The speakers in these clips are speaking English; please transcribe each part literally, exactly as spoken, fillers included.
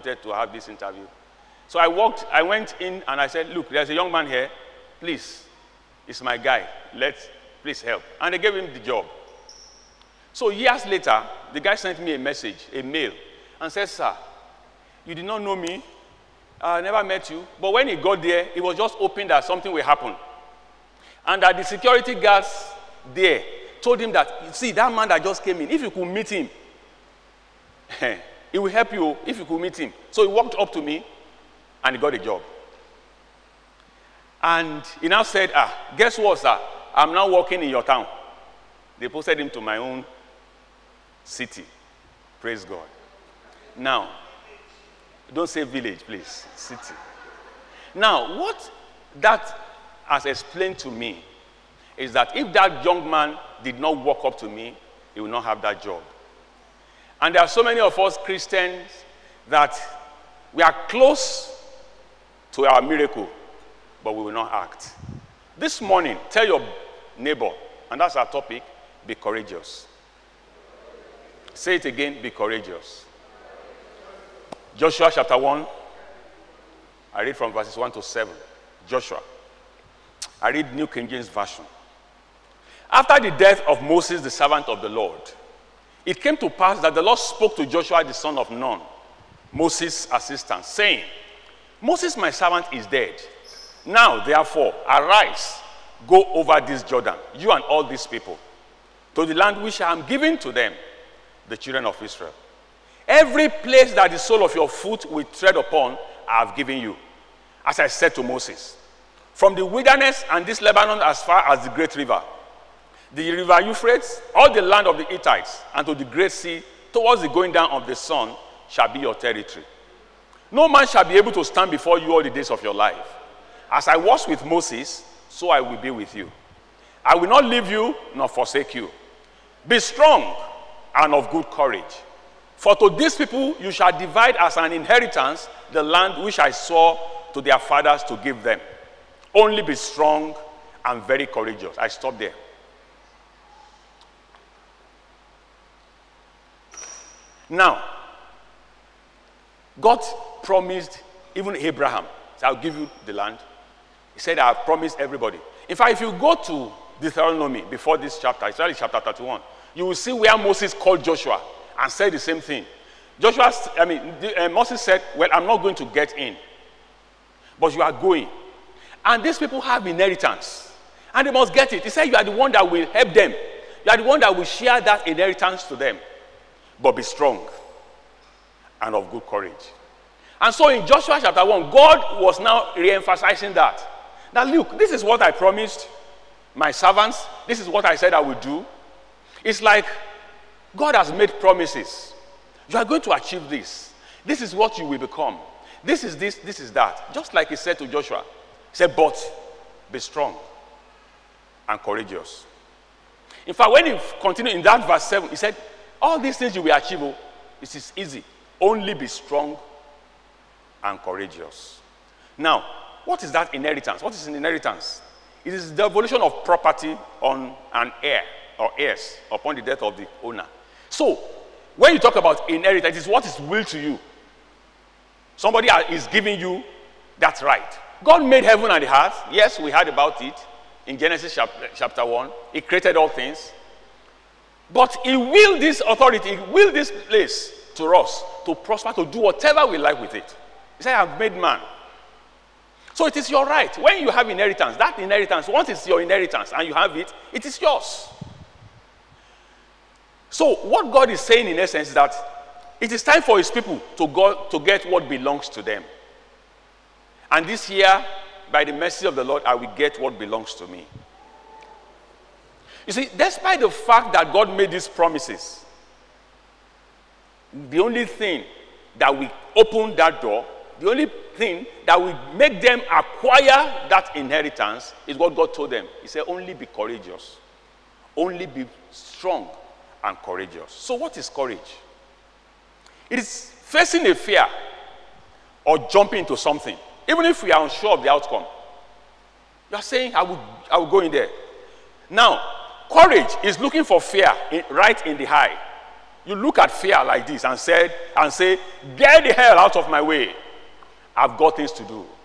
wanted to have this interview. So I walked, I went in and I said, look, there's a young man here. Please, it's my guy. Let's, please help. And they gave him the job. So years later, the guy sent me a message, a mail, and said, sir, you did not know me. I never met you. But when he got there, it was just hoping that something will happen. And that the security guards there told him that, see, that man that just came in, if you could meet him, it will help you if you could meet him. So he walked up to me, and he got a job. And he now said, ah, guess what, sir? I'm now working in your town. They posted him to my own city. Praise God. Now, don't say village, please. City. Now, what that has explained to me is that if that young man did not walk up to me, he would not have that job. And there are so many of us Christians that we are close to our miracle, but we will not act. This morning, tell your neighbor, and that's our topic, be courageous. Say it again, be courageous. Joshua chapter one, I read from verses one to seven. Joshua. I read New King James Version. After the death of Moses, the servant of the Lord, it came to pass that the Lord spoke to Joshua, the son of Nun, Moses' assistant, saying, Moses, my servant, is dead. Now, therefore, arise, go over this Jordan, you and all these people, to the land which I am giving to them, the children of Israel. Every place that the sole of your foot will tread upon, I have given you, as I said to Moses. From the wilderness and this Lebanon as far as the great river, the river Euphrates, all the land of the Hittites, and to the great sea, towards the going down of the sun, shall be your territory. No man shall be able to stand before you all the days of your life. As I was with Moses, so I will be with you. I will not leave you nor forsake you. Be strong and of good courage. For to these people you shall divide as an inheritance the land which I swore to their fathers to give them. Only be strong and very courageous. I stop there. Now, God promised even Abraham, so I'll give you the land. He said, I have promised everybody. In fact, if you go to Deuteronomy before this chapter, especially chapter thirty-one, you will see where Moses called Joshua and said the same thing. Joshua, I mean, the, uh, Moses said, well, I'm not going to get in, but you are going. And these people have inheritance, and they must get it. He said, you are the one that will help them. You are the one that will share that inheritance to them. But be strong and of good courage. And so in Joshua chapter one, God was now re-emphasizing that. Now look, this is what I promised my servants. This is what I said I would do. It's like God has made promises. You are going to achieve this. This is what you will become. This is this, this is that. Just like he said to Joshua. He said, but be strong and courageous. In fact, when he continued in that verse seven, he said, all these things you will achieve, it is easy. Only be strong and courageous. Now, what is that inheritance? What is an inheritance? It is the devolution of property on an heir or heirs upon the death of the owner. So, when you talk about inheritance, it is what is willed to you. Somebody is giving you that right. God made heaven and the earth. Yes, we heard about it in Genesis chapter, chapter one. He created all things. But he willed this authority, he willed this place to us to prosper, to do whatever we like with it. He said, I have made man. So it is your right. When you have inheritance, that inheritance, once it's your inheritance and you have it, it is yours. So what God is saying in essence is that it is time for his people to go to get what belongs to them. And this year, by the mercy of the Lord, I will get what belongs to me. You see, despite the fact that God made these promises, the only thing that will open that door, the only thing that will make them acquire that inheritance is what God told them. He said, only be courageous. Only be strong and courageous. So what is courage? It is facing a fear or jumping into something, even if we are unsure of the outcome. You are saying, I will, I will go in there. Now, courage is looking for fear in, right in the eye You look at fear like this and said and say, get the hell out of my way. I've got things to do.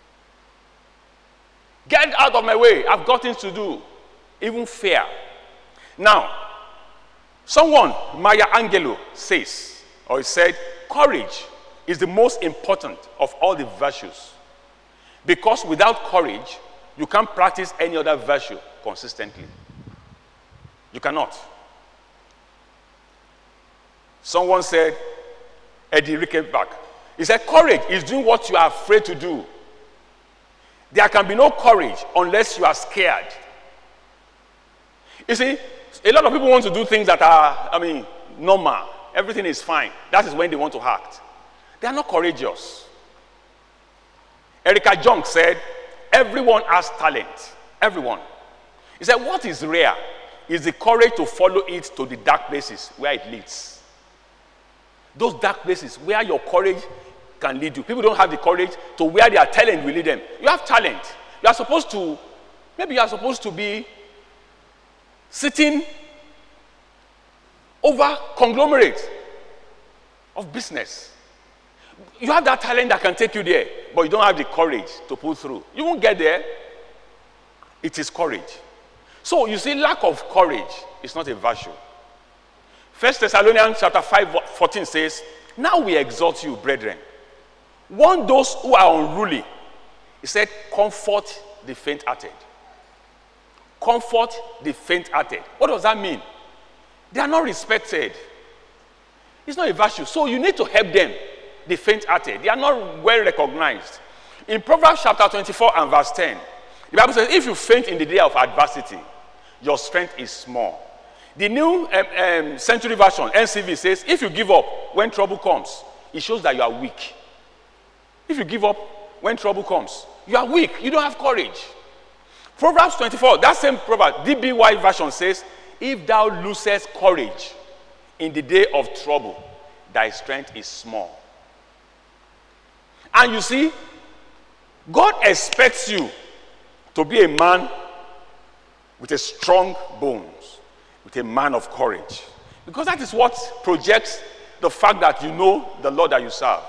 Get out of my way. I've got things to do. Even fear. Now, someone, Maya Angelou, says, or he said, courage is the most important of all the virtues. Because without courage, you can't practice any other virtue consistently. You cannot. Someone said, Eddie Rickenbach, he said, courage is doing what you are afraid to do. There can be no courage unless you are scared. You see, a lot of people want to do things that are, I mean, normal. Everything is fine. That is when they want to act. They are not courageous. Erica Jong said, everyone has talent. Everyone. He said, what is rare is the courage to follow it to the dark places where it leads. Those dark places where your courage can lead you. People don't have the courage to where their talent will lead them. You have talent. You are supposed to, maybe you are supposed to be sitting over conglomerate of business. You have that talent that can take you there, but you don't have the courage to pull through. You won't get there. It is courage. So you see, lack of courage is not a virtue. First Thessalonians chapter five, fourteen says, now we exhort you, brethren, warn those who are unruly. He said, comfort the faint-hearted. Comfort the faint-hearted. What does that mean? They are not respected. It's not a virtue. So you need to help them, the faint-hearted. They are not well recognized. In Proverbs chapter twenty-four and verse ten, the Bible says, if you faint in the day of adversity, your strength is small. The New um, um, Century Version, N C V, says, if you give up when trouble comes, it shows that you are weak. If you give up when trouble comes, you are weak. You don't have courage. Proverbs twenty-four, that same proverb, D B Y version says, if thou losest courage in the day of trouble, thy strength is small. And you see, God expects you to be a man with a strong bones, with a man of courage. Because that is what projects the fact that you know the Lord that you serve.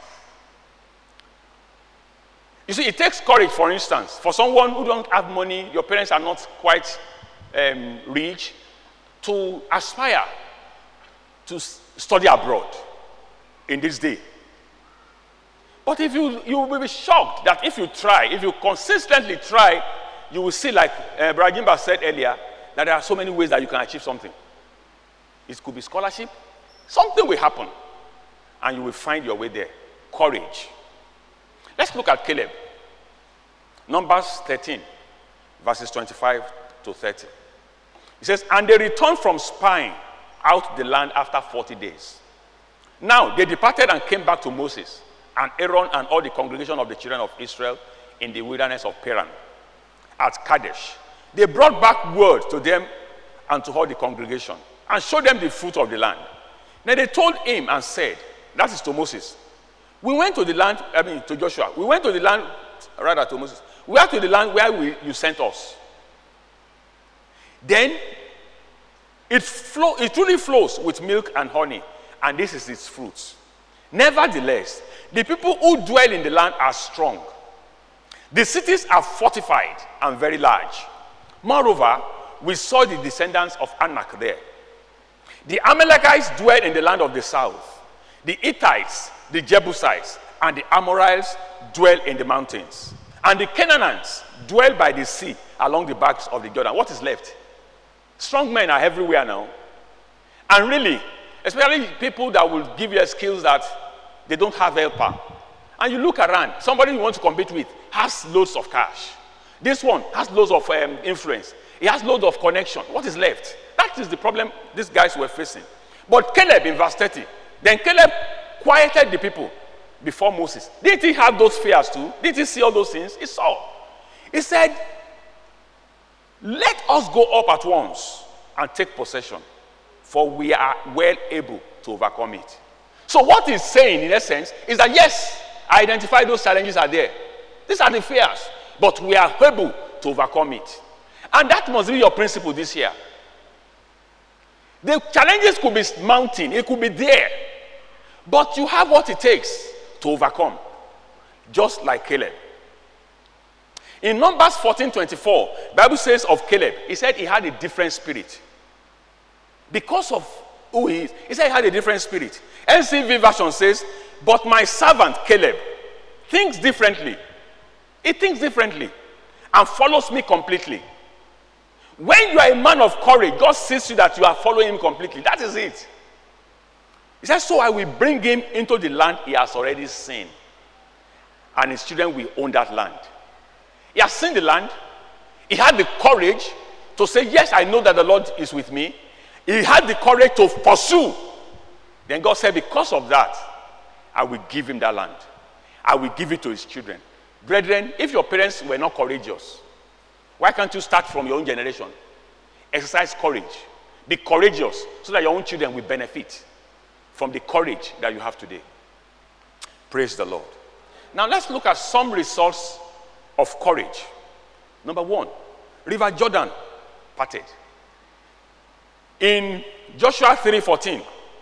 You see, it takes courage, for instance, for someone who don't have money, your parents are not quite um, rich, to aspire to study abroad in this day. But if you, you will be shocked that if you try, if you consistently try, you will see, like uh, Brother Jimba said earlier, that there are so many ways that you can achieve something. It could be scholarship. Something will happen, and you will find your way there. Courage. Let's look at Caleb. Numbers thirteen, verses twenty-five to thirty. It says, and they returned from spying out the land after forty days. Now they departed and came back to Moses and Aaron and all the congregation of the children of Israel in the wilderness of Paran at Kadesh. They brought back word to them and to all the congregation and showed them the fruit of the land. Then they told him and said, that is to Moses, we went to the land, I mean to Joshua, we went to the land, rather to Moses, we went to the land where we, you sent us. Then it, flow, it truly flows with milk and honey, and this is its fruits. Nevertheless, the people who dwell in the land are strong. The cities are fortified and very large. Moreover, we saw the descendants of Anak there. The Amalekites dwell in the land of the south. The Hittites, the Jebusites, and the Amorites dwell in the mountains. And the Canaanites dwell by the sea along the banks of the Jordan. What is left? Strong men are everywhere now. And really, especially people that will give you skills that they don't have helper. And you look around, somebody you want to compete with has loads of cash. This one has loads of um, influence. He has loads of connection. What is left? That is the problem these guys were facing. But Caleb in verse thirty, then Caleb quieted the people before Moses. Didn't he have those fears too? Didn't he see all those things? He saw. He said, let us go up at once and take possession, for we are well able to overcome it. So what he's saying in essence is that yes, I identify those challenges are there. These are the fears, but we are able to overcome it. And that must be your principle this year. The challenges could be mounting, it could be there. But you have what it takes to overcome. Just like Caleb. In Numbers fourteen twenty-four, the Bible says of Caleb, he said he had a different spirit. Because of who he is, he said he had a different spirit. N C V version says, but my servant Caleb thinks differently. He thinks differently and follows me completely. When you are a man of courage, God sees you that you are following him completely. That is it. He says, so I will bring him into the land he has already seen. And his children will own that land. He has seen the land. He had the courage to say, yes, I know that the Lord is with me. He had the courage to pursue. Then God said, because of that, I will give him that land. I will give it to his children. Brethren, if your parents were not courageous, why can't you start from your own generation? Exercise courage. Be courageous so that your own children will benefit from the courage that you have today. Praise the Lord. Now let's look at some results of courage. Number one, River Jordan parted. In Joshua three fourteen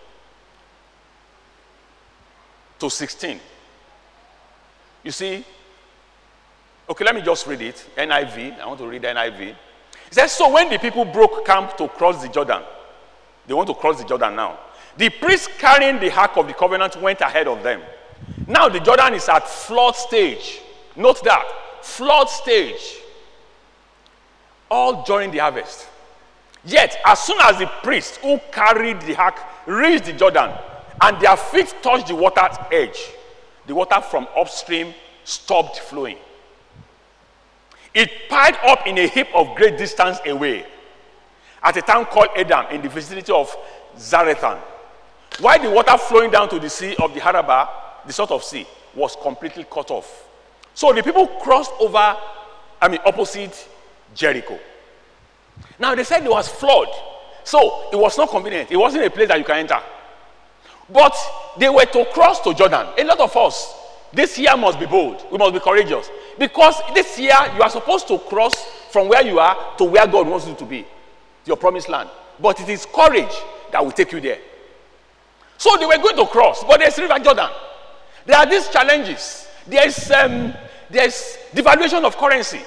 to sixteen, you see, okay, let me just read it. N I V. I want to read the N I V. It says, so when the people broke camp to cross the Jordan, they want to cross the Jordan now. The priest carrying the ark of the covenant went ahead of them. Now the Jordan is at flood stage. Note that. Flood stage. All during the harvest. Yet, as soon as the priest who carried the ark reached the Jordan, and their feet touched the water's edge, the water from upstream stopped flowing. It piled up in a heap of great distance away at a town called Edom in the vicinity of Zarethan. While the water flowing down to the sea of the Arabah, the sort of sea, was completely cut off. So the people crossed over, I mean, opposite Jericho. Now they said there was flood. So it was not convenient. It wasn't a place that you can enter. But they were to cross to Jordan. A lot of us, this year must be bold. We must be courageous. Because this year you are supposed to cross from where you are to where God wants you to be. Your promised land. But it is courage that will take you there. So they were going to cross, but there's River Jordan. There are these challenges. There's um, there's devaluation of currency.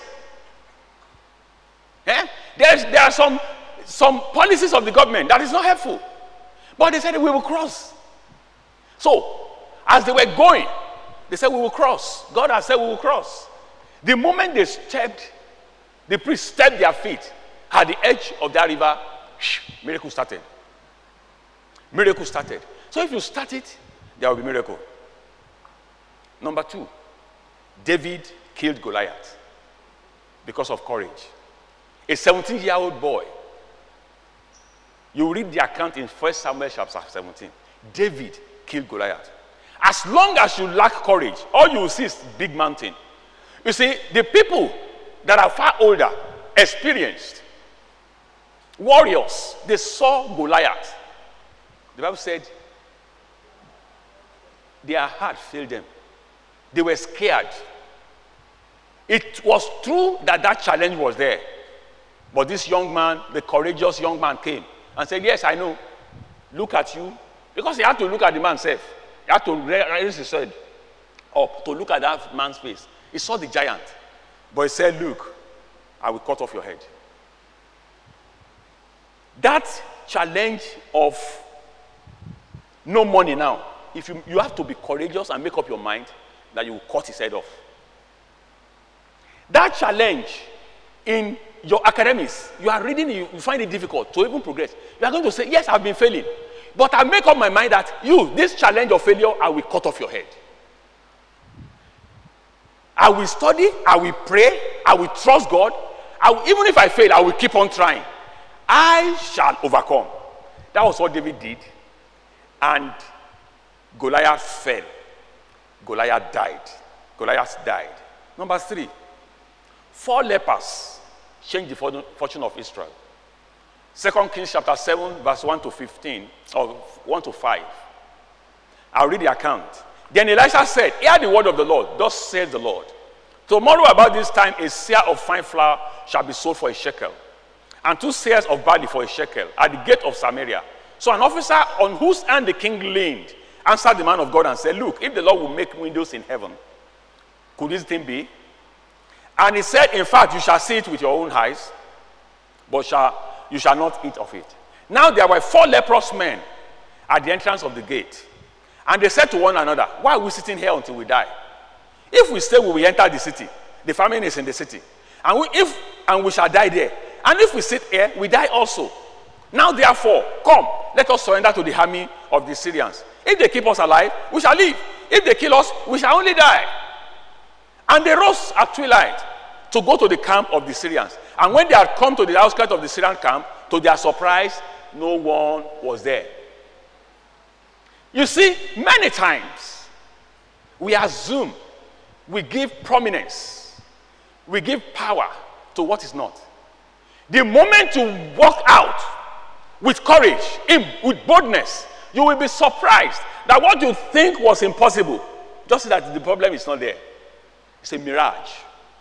Eh? There's, there are some, some policies of the government that is not helpful. But they said we will cross. So, as they were going, they said we will cross. God has said we will cross. The moment they stepped, the priest stepped their feet at the edge of that river, miracle started. Miracle started. So if you start it, there will be miracle. Number two, David killed Goliath because of courage. A seventeen-year-old boy. You read the account in First Samuel chapter seventeen. David killed Goliath. As long as you lack courage, all you will see is big mountain. You see, the people that are far older, experienced, warriors, they saw Goliath. The Bible said their heart failed them. They were scared. It was true that that challenge was there. But this young man, the courageous young man, came and said, yes, I know. Look at you. Because he had to look at the man himself. He had to raise his head up to look at that man's face. He saw the giant. But he said, look, I will cut off your head. That challenge of no money now, if you, you have to be courageous and make up your mind that you will cut his head off. That challenge in your academics, you are reading, you, you find it difficult to even progress. You are going to say, yes, I've been failing. But I make up my mind that you, this challenge of failure, I will cut off your head. I will study, I will pray, I will trust God. I will, even if I fail, I will keep on trying. I shall overcome. That was what David did. And Goliath fell. Goliath died. Goliath died. Number three, four lepers changed the fortune of Israel. Second Kings chapter seven, verse one to fifteen, or one to five. I'll read the account. Then Elisha said, hear the word of the Lord. Thus says the Lord. Tomorrow about this time, a seah of fine flour shall be sold for a shekel, and two seahs of barley for a shekel at the gate of Samaria. So an officer on whose hand the king leaned answered the man of God and said, look, if the Lord will make windows in heaven, could this thing be? And he said, in fact, you shall see it with your own eyes, but shall, you shall not eat of it. Now there were four leprous men at the entrance of the gate. And they said to one another, why are we sitting here until we die? If we stay, we will enter the city. The famine is in the city. And we, if, and we shall die there. And if we sit here, we die also. Now therefore, come, let us surrender to the army of the Syrians. If they keep us alive, we shall live. If they kill us, we shall only die. And they rose at twilight to go to the camp of the Syrians. And when they had come to the outskirts of the Syrian camp, to their surprise, no one was there. You see, many times we assume, we give prominence, we give power to what is not. The moment you walk out with courage, in, with boldness, you will be surprised that what you think was impossible, just that the problem is not there. It's a mirage.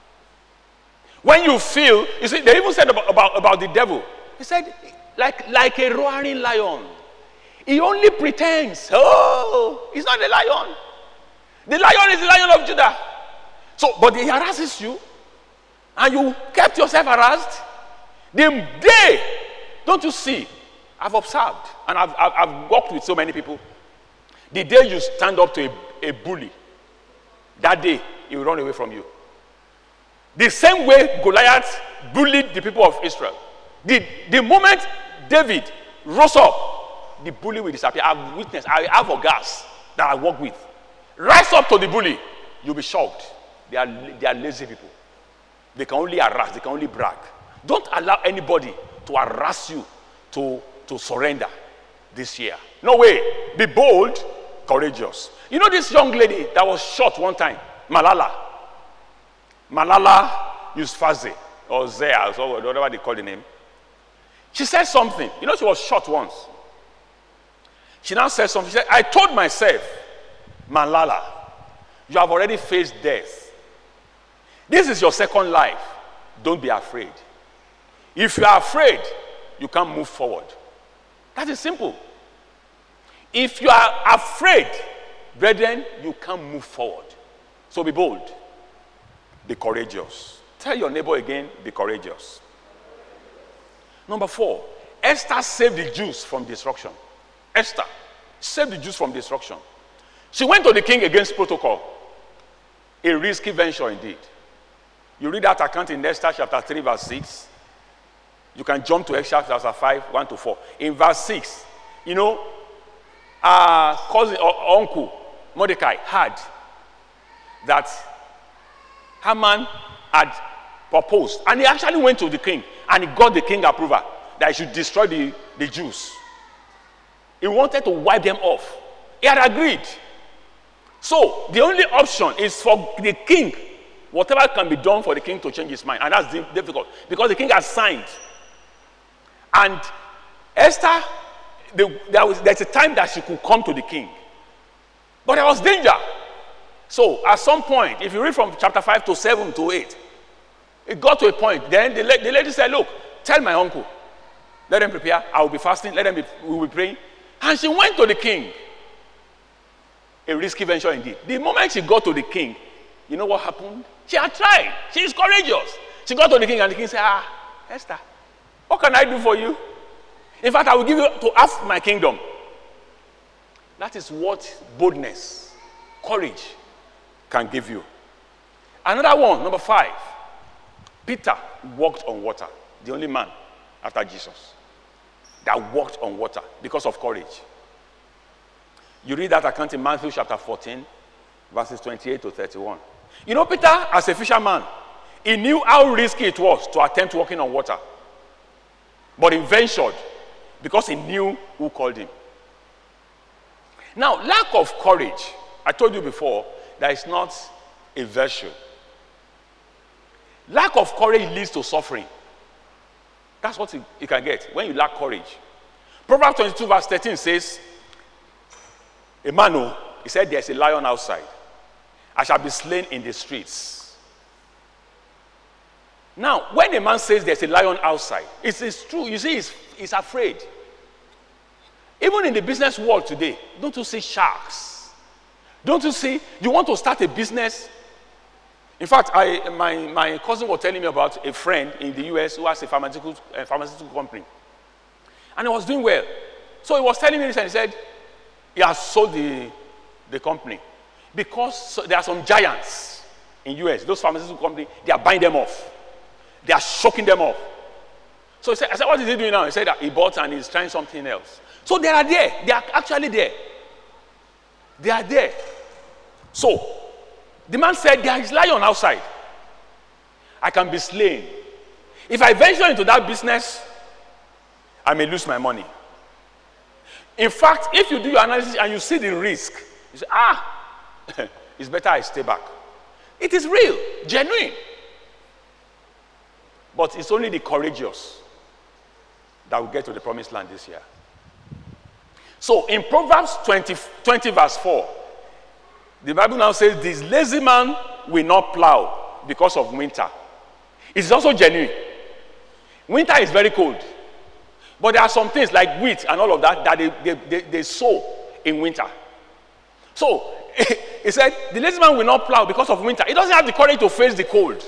When you feel, you see, they even said about, about, about the devil. He said, like, like a roaring lion. He only pretends. Oh, he's not a lion. The lion is the Lion of Judah. So, but he harasses you, and you kept yourself harassed. The day, don't you see, I've observed, and I've, I've, I've worked with so many people. The day you stand up to a, a bully, that day, he will run away from you. The same way Goliath bullied the people of Israel. The, the moment David rose up, the bully will disappear. I've witnessed, I have a gas that I work with. Rise up to the bully, you'll be shocked. They are, they are lazy people. They can only harass, they can only brag. Don't allow anybody to harass you to, to surrender this year. No way. Be bold, courageous. You know this young lady that was shot one time, Malala. Malala Yousafzai, or Zaya, or whatever they call the name. She said something. You know, she was shot once. She now said something. She said, I told myself, Malala, you have already faced death. This is your second life. Don't be afraid. If you are afraid, you can't move forward. That is simple. If you are afraid, brethren, you can't move forward. So be bold. Be courageous. Tell your neighbor again, be courageous. Number four, Esther saved the Jews from destruction. Esther saved the Jews from destruction. She went to the king against protocol. A risky venture indeed. You read that account in Esther chapter three, verse six. You can jump to Esther chapter five, one to four. In verse six, you know, uh, cousin or uncle Mordecai had that Haman had proposed. And he actually went to the king and he got the king approval that he should destroy the, the Jews. He wanted to wipe them off. He had agreed. So the only option is for the king, whatever can be done for the king to change his mind. And that's difficult because the king has signed. And Esther, the, there was, there's a time that she could come to the king. But there was danger. So at some point, if you read from chapter five to seven to eight, it got to a point. Then the, the lady said, look, tell my uncle. Let them prepare. I will be fasting. Let them be, we will be praying. And she went to the king. A risky venture indeed. The moment she got to the king, you know what happened? She had tried. She is courageous. She got to the king and the king said, ah, Esther, what can I do for you? In fact, I will give you to half my kingdom. That is what boldness, courage can give you. Another one, number five. Peter walked on water. The only man after Jesus that walked on water because of courage. You read that account in Matthew chapter fourteen, verses twenty-eight to thirty-one. You know, Peter, as a fisherman, he knew how risky it was to attempt walking on water. But he ventured because he knew who called him. Now, lack of courage, I told you before, that is not a virtue. Lack of courage leads to suffering. That's what you, you can get when you lack courage. Proverbs twenty-two, verse thirteen says, a man, who, he said, there's a lion outside. I shall be slain in the streets. Now, when a man says there's a lion outside, it is true. You see, he's, he's afraid. Even in the business world today, don't you see sharks? Don't you see, you want to start a business? In fact, I, my, my cousin was telling me about a friend in the U S who has a pharmaceutical, a pharmaceutical company. And he was doing well. So he was telling me this and he said, he has sold the, the company. Because so, there are some giants in U S, those pharmaceutical companies, they are buying them off. They are shocking them off. So he said, I said, what is he doing now? He said that he bought and he's trying something else. So they are there. They are actually there. They are there. So, the man said, there is lion outside. I can be slain. If I venture into that business, I may lose my money. In fact, if you do your analysis and you see the risk, you say, ah, it's better I stay back. It is real, genuine. But it's only the courageous that will get to the promised land this year. So in Proverbs twenty, twenty verse four, the Bible now says, this lazy man will not plow because of winter. It's also genuine. Winter is very cold. But there are some things like wheat and all of that that they, they, they, they sow in winter. So, he said, the lazy man will not plow because of winter. He doesn't have the courage to face the cold.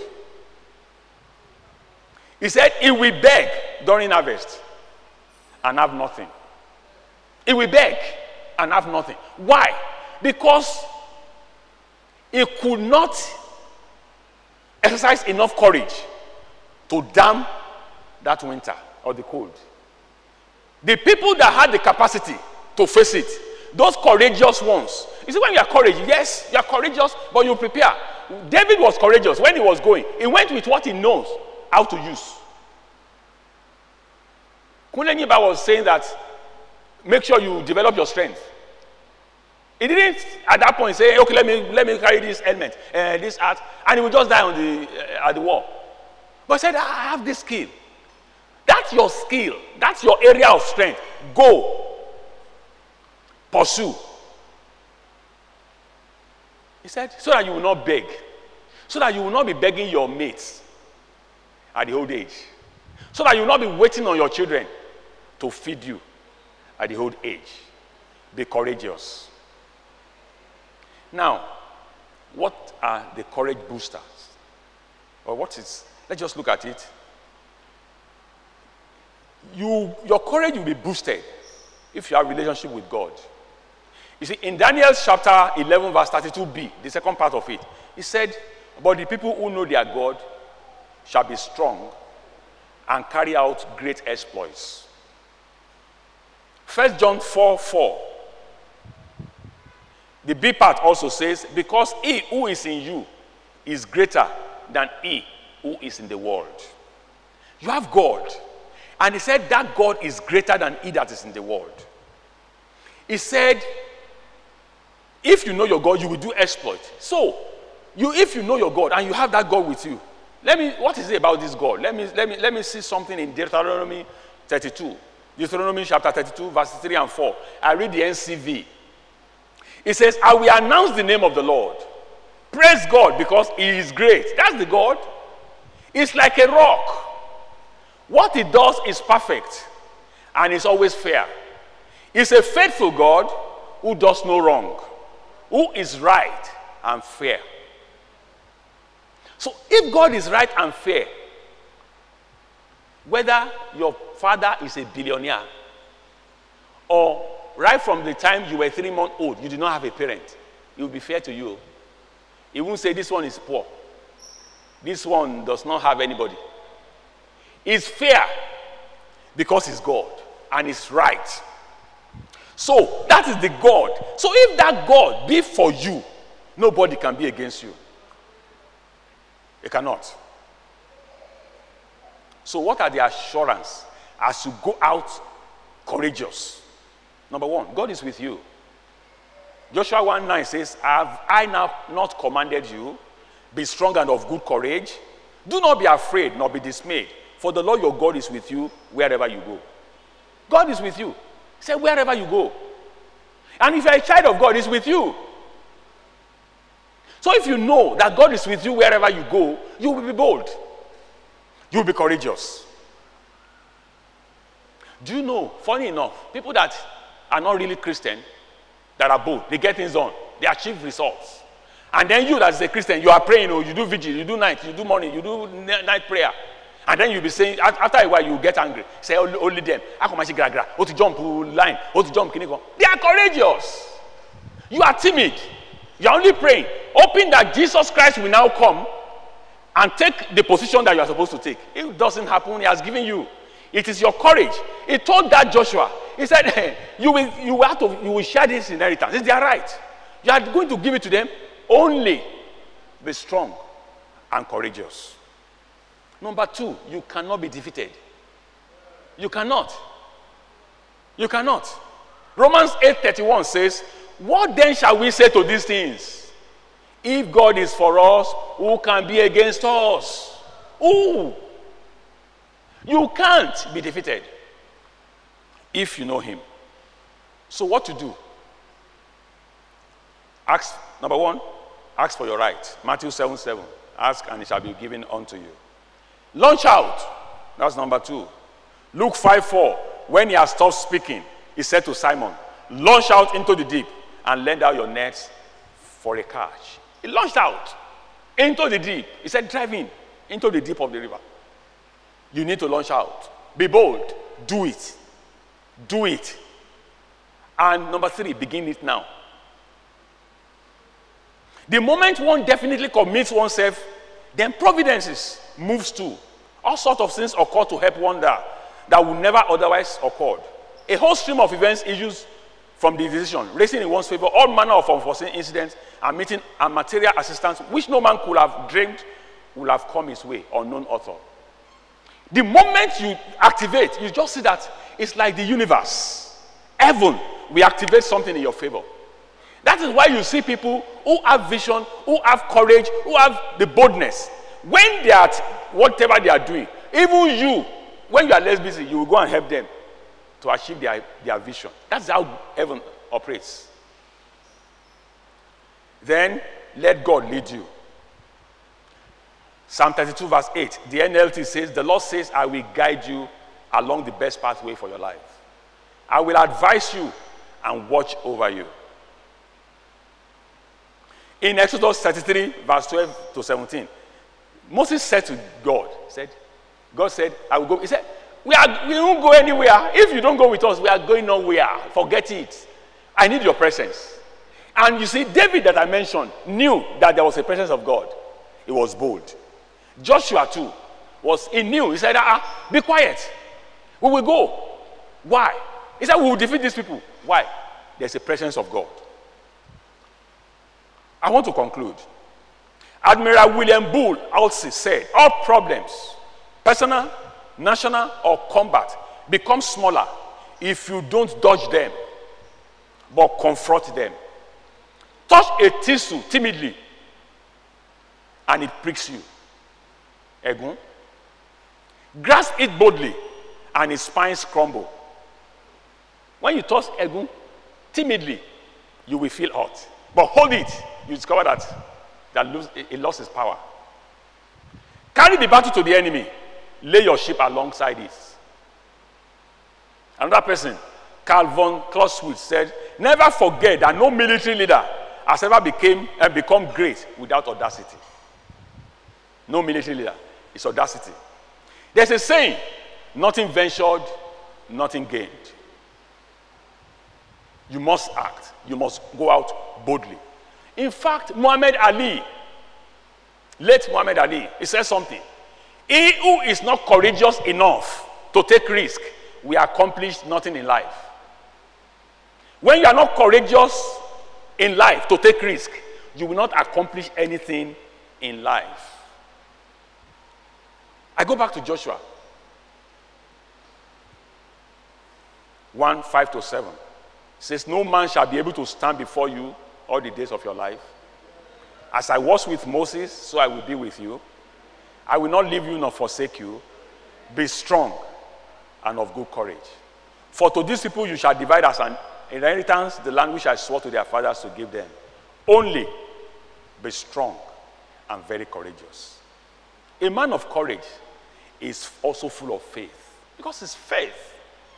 He said, he will beg during harvest and have nothing. He will beg and have nothing. Why? Because he could not exercise enough courage to dam that winter or the cold. The people that had the capacity to face it, those courageous ones. You see, when you are courageous, yes, you are courageous, but you prepare. David was courageous when he was going. He went with what he knows how to use. Kunle Nyiba was saying that make sure you develop your strength. He didn't at that point say, okay, let me let me carry this helmet, uh, this hat, and he would just die on the uh, at the wall. But he said, I have this skill. That's your skill. That's your area of strength. Go. Pursue. He said, so that you will not beg. So that you will not be begging your mates at the old age. So that you will not be waiting on your children to feed you at the old age. Be courageous. Now, what are the courage boosters? Or what is, let's just look at it. You, your courage will be boosted if you have a relationship with God. You see, in Daniel chapter eleven, verse thirty-two b, the second part of it, he said, but the people who know their God shall be strong and carry out great exploits. First John four four. The B part also says, because he who is in you is greater than he who is in the world. You have God. And he said that God is greater than he that is in the world. He said, if you know your God, you will do exploit. So, you if you know your God and you have that God with you, let me, what is it about this God? Let me, let me, let me see something in Deuteronomy thirty-two. Deuteronomy chapter thirty-two, verses three and four. I read the N C V. It says, I will announce the name of the Lord. Praise God because he is great. That's the God. It's like a rock. What he does is perfect and is always fair. He's a faithful God who does no wrong, who is right and fair. So if God is right and fair, whether your father is a billionaire or right from the time you were three months old, you did not have a parent, he will be fair to you. He won't say this one is poor. This one does not have anybody. It's fair because he's God and he's right. So that is the God. So if that God be for you, nobody can be against you. It cannot. So what are the assurance as you go out courageous? Number one, God is with you. Joshua one nine says, have I now not commanded you? Be strong and of good courage. Do not be afraid, nor be dismayed. For the Lord your God is with you wherever you go. God is with you. He said, wherever you go. And if you're a child of God, he's with you. So if you know that God is with you wherever you go, you will be bold. You'll be courageous. Do you know, funny enough, people that are not really Christian, that are bold, they get things done, they achieve results. And then you that's a Christian, you are praying, or you do vigil, you do night, you do morning, you do night prayer. And then you'll be saying, after a while, you get angry. Say, only, only them. How come I see gra gra? How to jump line? How to jump? They are courageous. You are timid. You are only praying, hoping that Jesus Christ will now come and take the position that you are supposed to take. It doesn't happen. He has given you. It is your courage. He told that Joshua. He said, hey, you will, you will have to, you will share this inheritance. It's their right. You are going to give it to them. Only be strong and courageous. Number two, you cannot be defeated. You cannot. You cannot. Romans eight thirty-one says, what then shall we say to these things? If God is for us, who can be against us? Who? You can't be defeated if you know him. So what to do? Ask, number one, ask for your right. Matthew seven seven. Ask and it shall be given unto you. Launch out. That's number two. Luke five four. When he has stopped speaking, he said to Simon, launch out into the deep and lend out your nets for a catch. He launched out into the deep. He said, drive in into the deep of the river. You need to launch out. Be bold. Do it. Do it. And number three, begin it now. The moment one definitely commits oneself, then providences moves too. All sorts of things occur to help one that, that would never otherwise occur. A whole stream of events issues from the decision, raising in one's favor all manner of unforeseen incidents and meeting and material assistance which no man could have dreamed would have come his way, unknown author. The moment you activate, you just see that it's like the universe. Heaven will activate something in your favor. That is why you see people who have vision, who have courage, who have the boldness. When they are, whatever they are doing, even you, when you are less busy, you will go and help them to achieve their, their vision. That's how heaven operates. Then, let God lead you. Psalm thirty-two verse eight, the N L T says, the Lord says, I will guide you along the best pathway for your life. I will advise you and watch over you. In Exodus thirty-three verse twelve to seventeen, Moses said to God, said, God said, I will go. He said, we, are, we won't go anywhere. If you don't go with us, we are going nowhere. Forget it. I need your presence. And you see, David that I mentioned knew that there was a presence of God. He was bold. Joshua too, was, he knew. He said, ah, be quiet. We will go. Why? He said, we will defeat these people. Why? There's a presence of God. I want to conclude. Admiral William Bull also said, all problems, personal, national, or combat, become smaller if you don't dodge them, but confront them. Touch a thistle timidly, and it pricks you. Egun. Grasp it boldly, and its spines crumble. When you touch Egun timidly, you will feel hot. But hold it, you discover that, that lose, it lost its power. Carry the battle to the enemy. Lay your ship alongside it. Another person, Carl von Clausewitz, said, never forget that no military leader has ever became and become great without audacity. No military leader. It's audacity. There's a saying, nothing ventured, nothing gained. You must act. You must go out boldly. In fact, Muhammad Ali, late Muhammad Ali, he said something. He who is not courageous enough to take risk will accomplish nothing in life. When you are not courageous in life to take risk, you will not accomplish anything in life. I go back to Joshua one, five to seven. It says, no man shall be able to stand before you all the days of your life. As I was with Moses, so I will be with you. I will not leave you nor forsake you. Be strong and of good courage. For to these people you shall divide as an inheritance the land which I swore to their fathers to give them. Only be strong and very courageous. A man of courage, is also full of faith. Because it's faith.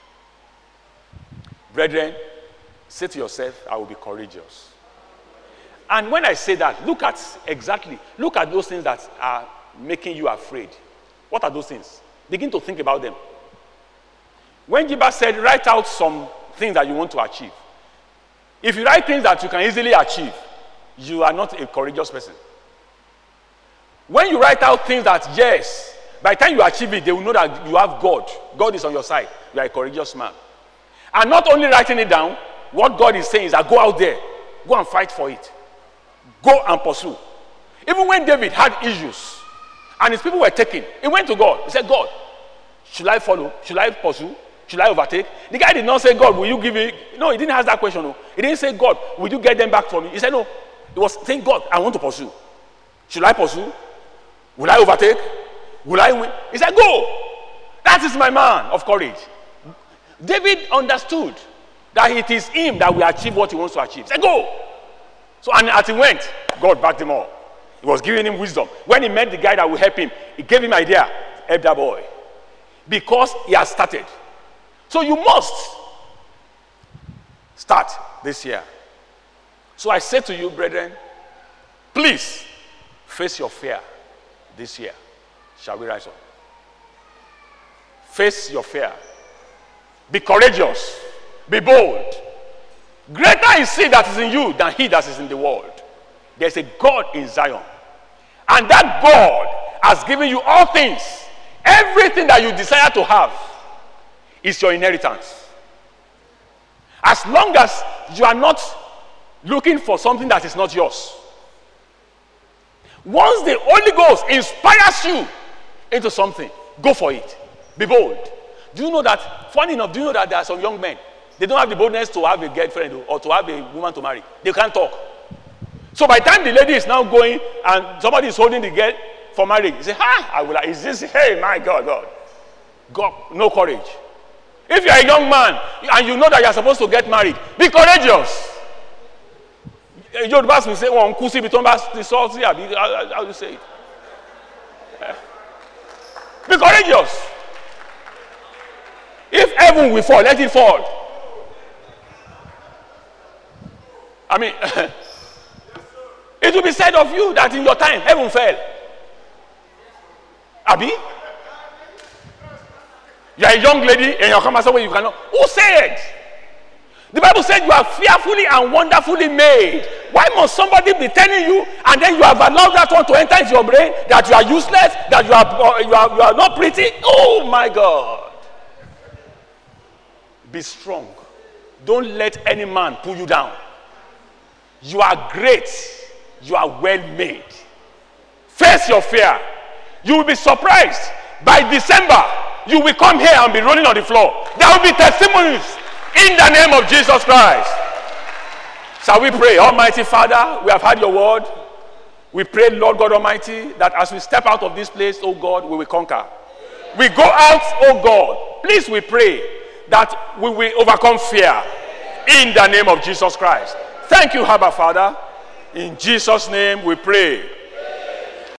Brethren, say to yourself, I will be courageous. And when I say that, look at exactly, look at those things that are making you afraid. What are those things? Begin to think about them. When Jiba said, write out some things that you want to achieve. If you write things that you can easily achieve, you are not a courageous person. When you write out things that, yes, by the time you achieve it, they will know that you have God. God is on your side. You are a courageous man. And not only writing it down, what God is saying is that go out there, go and fight for it. Go and pursue. Even when David had issues and his people were taken, he went to God. He said, God, should I follow? Should I pursue? Should I overtake? The guy did not say, God, will you give me? No, he didn't ask that question. No. He didn't say, God, will you get them back for me? He said, no. He was saying, God, I want to pursue. Should I pursue? Will I overtake? Will I win? He said, go. That is my man of courage. David understood that it is him that will achieve what he wants to achieve. He said, go. So, and as he went, God backed him up. He was giving him wisdom. When he met the guy that will help him, he gave him idea. Help that boy. Because he has started. So you must start this year. So I say to you, brethren, please face your fear this year. Shall we rise up? Face your fear. Be courageous. Be bold. Greater is he that is in you than he that is in the world. There's a God in Zion. And that God has given you all things. Everything that you desire to have is your inheritance. As long as you are not looking for something that is not yours. Once the Holy Ghost inspires you into something, go for it. Be bold. Do you know that, funny enough, do you know that there are some young men, they don't have the boldness to have a girlfriend or to have a woman to marry. They can't talk. So by the time the lady is now going and somebody is holding the girl for marriage, you say, ha, I will, is this, hey, my God, God. God, no courage. If you are a young man and you know that you are supposed to get married, be courageous. Yorùbá will say, well, Nkusi bitomba the salty, how do you say it? Be courageous. If heaven will fall, let it fall. I mean, it will be said of you that in your time, heaven fell. Abi? You are a young lady and you come and say, well, you cannot. Who said? The Bible said you are fearfully and wonderfully made. Why must somebody be telling you and then you have allowed that one to enter into your brain that you are useless, that you are, you are, you are not pretty? Oh my God. Be strong. Don't let any man pull you down. You are great. You are well made. Face your fear. You will be surprised. By December, you will come here and be rolling on the floor. There will be testimonies in the name of Jesus Christ. Shall we pray? Almighty Father, we have heard your word. We pray, Lord God Almighty, that as we step out of this place, oh God, we will conquer. We go out, oh God. Please, we pray that we will overcome fear in the name of Jesus Christ. Thank you, Abba Father. In Jesus' name we pray.